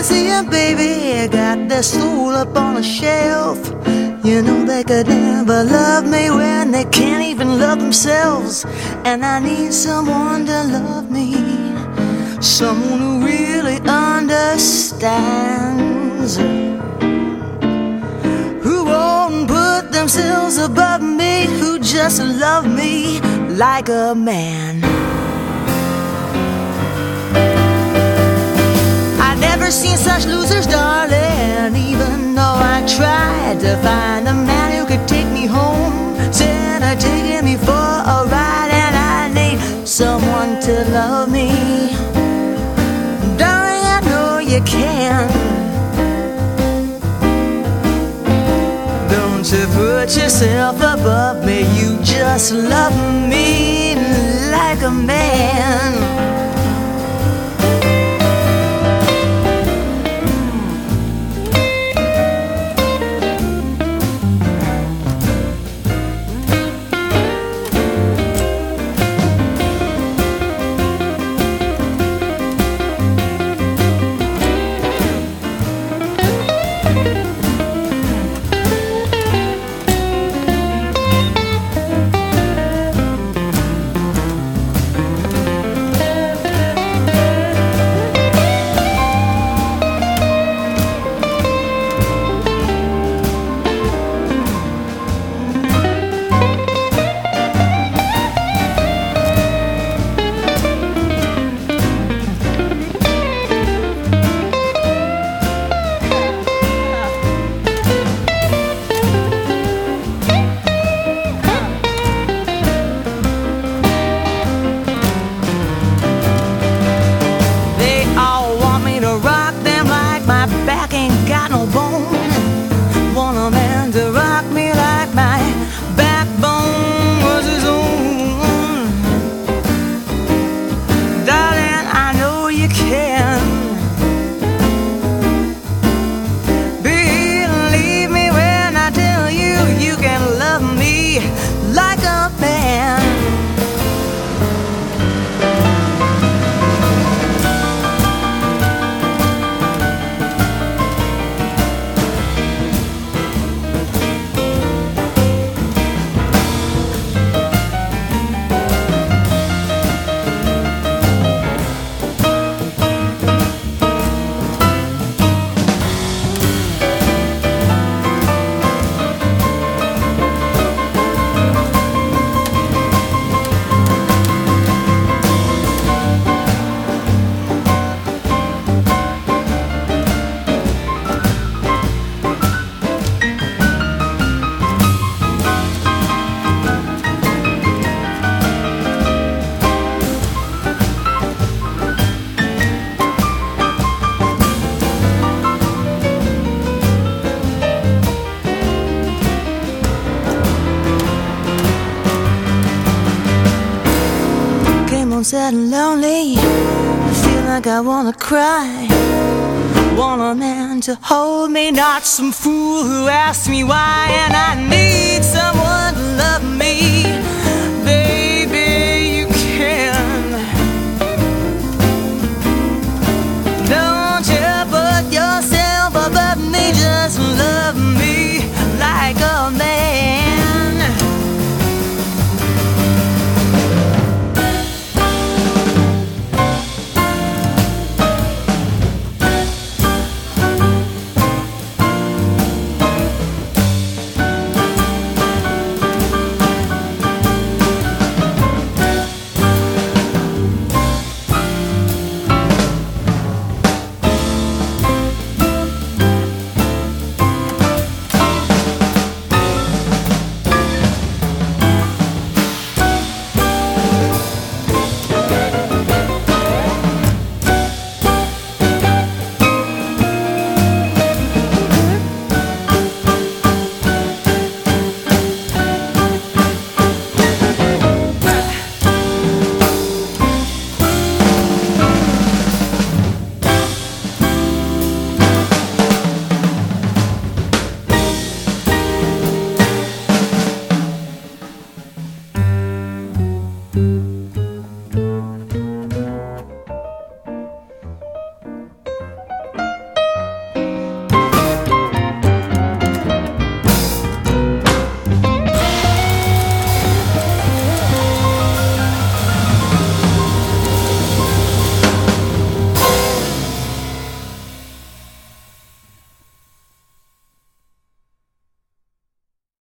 See ya, baby, got their soul up on a shelf. You know they could never love me when they can't even love themselves. And I need someone to love me, someone who really understands, who won't put themselves above me, who just love me like a man. Never seen such losers, darling. Even though I tried to find a man who could take me home, said I'd taking me for a ride, and I need someone to love me. Darling, I know you can. Don't you put yourself above me, you just love me like a man. Sad and lonely, I feel like I wanna cry. Want a man to hold me, not some fool who asks me why. And I need someone to love me